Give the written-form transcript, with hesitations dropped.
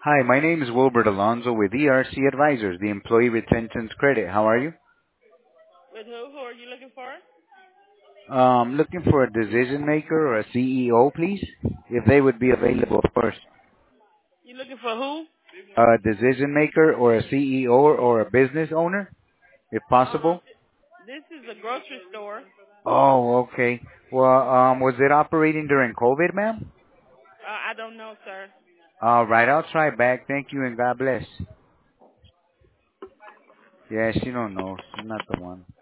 Hi, my name is Wilbert Alonzo with ERC Advisors, the Employee Retention Credit. How are you? With who? Who are you looking for? Looking for a decision maker or a CEO, please, if they would be available, of course. You looking for who? A decision maker or a CEO or a business owner, if Um, possible. this is a grocery store. Oh, okay. Well, was it operating during COVID, ma'am? I don't know, sir. All right, I'll try back. Thank you and God bless. Yeah, she don't know. She's not the one.